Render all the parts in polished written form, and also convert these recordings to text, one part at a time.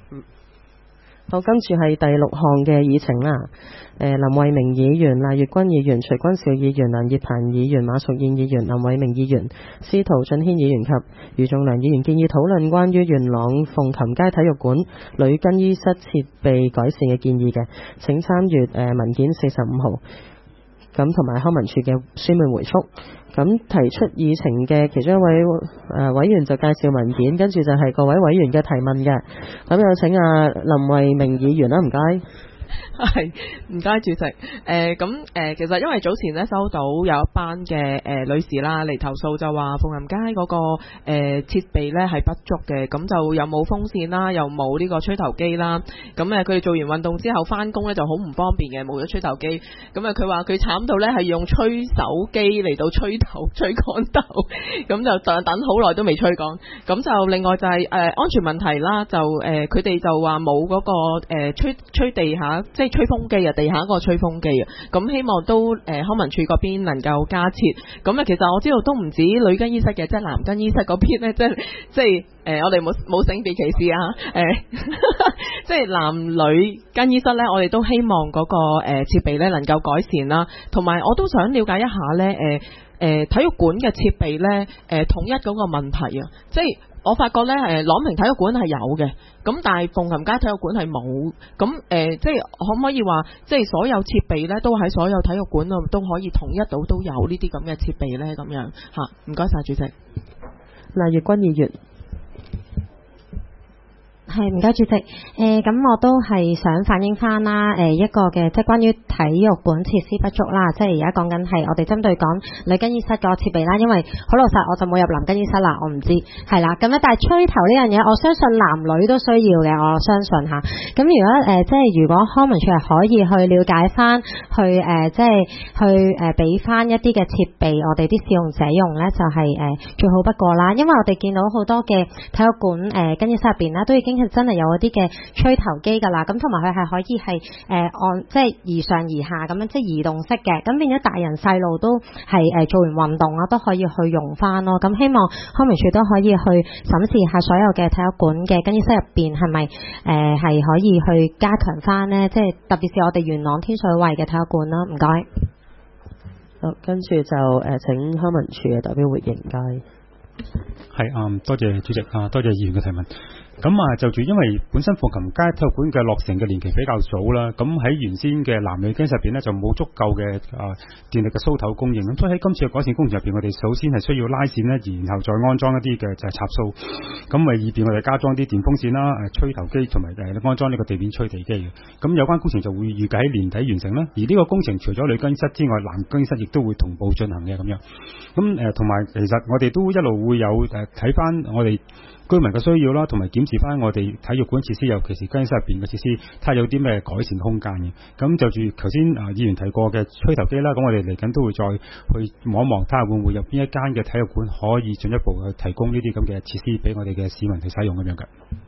好，跟住係第6項嘅議程啦。林慧明議員、賴月君議員、徐君兆議員、梁業鵬議員、馬淑燕議員、林慧明議員、司徒俊軒議員及余仲良議員建議討論關於元朗鳳琴街體育館女更衣室設備改善嘅建議嘅，請參閱文件45號。咁同埋康文署嘅書面回覆。咁提出議程嘅其中一位委員就介紹文件，跟住就係各位委員嘅提問嘅。咁有請林慧明議員啦，唔該。 係，唔該主席。其實因為早前咧收到有一班嘅女士啦嚟投訴，就話鳳林街嗰個設備咧係不足嘅，咁就又冇風扇啦，又冇呢個吹頭機啦。咁佢哋做完運動之後翻工咧就好唔方便嘅，冇咗吹頭機。咁佢話佢慘到咧係用吹手機嚟到吹頭吹乾頭，咁就等好耐都未吹乾。咁就另外就係安全問題啦，就佢哋就話冇嗰個吹地下。即係吹風機啊，地下嗰個吹風機啊，咁希望都康文署嗰邊能夠加設。咁其實我知道都唔止女更衣室嘅，即係男更衣室嗰邊咧，即係我哋冇性別歧視啊，即係男女更衣室咧，我哋都希望嗰個設備咧能夠改善啦。同埋我都想了解一下咧，體育館嘅設備咧，統一嗰個問題啊，即係。我發覺咧，朗屏體育館係有嘅，咁但係鳳琴街體育館係冇，咁即係可唔可以話，即係所有設備咧都喺所有體育館度都可以統一到都有呢啲咁嘅設備咧，咁樣嚇，唔該晒主席。 賴月君議員。 係，唔該主席。咁我都係想反映翻啦，一個嘅即係關於體育館設施不足啦，即係而家講緊係我哋針對講女更衣室個設備啦，因為好老實我就冇入男更衣室啦，我唔知係啦。咁咧，但係吹頭呢樣嘢，我相信男女都需要嘅，我相信嚇。咁如果即係如果康文署係可以去了解翻，去即係去俾翻一啲嘅設備，我哋啲使用者用咧，就係最好不過啦。因為我哋見到好多嘅體育館更衣室入邊咧，都已經真係有一啲嘅吹頭機㗎啦，咁同埋佢係可以係按即係移上移下咁樣，即係移動式嘅，咁變咗大人細路都係做完運動啊都可以去用翻咯。咁希望康文署都可以去審視下所有嘅體育館嘅更衣室入邊係咪係可以去加強翻呢？即係特別是我哋元朗天水圍嘅體育館啦。唔該。 好，跟住就請康文署嘅代表回應。唔該。 係多謝主席多謝議員嘅提問。咁就住因為本身鳳琴街體育館嘅落成嘅年期比較早啦，咁喺原先嘅男女更衣室入邊呢，就冇足夠嘅電力嘅蘇頭供應，咁所以喺今次嘅改善工程入邊，我哋首先係需要拉線呢，然後再安裝一啲嘅就係插蘇，咁以便我哋加裝啲電風扇啦、吹頭機同埋安裝呢個地面吹地機嘅。咁有關工程就會預計喺年底完成啦。而呢個工程除咗女更衣室之外，男更衣室亦都會同步進行嘅咁樣。咁同埋其實我哋都一路會有睇翻我哋居民嘅需要啦，同埋檢視翻我哋體育館設施，尤其是更衣室入邊嘅設施，睇下有啲咩改善空間嘅。咁就住頭先議員提過嘅吹頭機啦，咁我哋嚟緊都會再去望一望，睇下會唔會有邊一間嘅體育館可以進一步去提供呢啲咁嘅設施俾我哋嘅市民去使用咁樣嘅。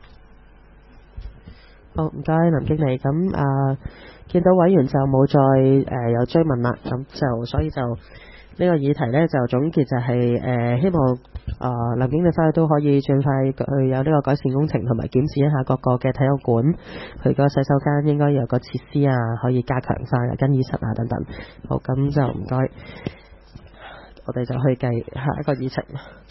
好，唔該林經理。咁見到委員就冇再有追問啦，咁就所以就呢個議題呢，就總結就係希望林經理翻去都可以盡快去有呢個改善工程，同埋檢視一下各個嘅體育館佢個洗手間應該有個設施可以加強翻更衣室等等。好，咁就唔該，我哋就去計下一個議程。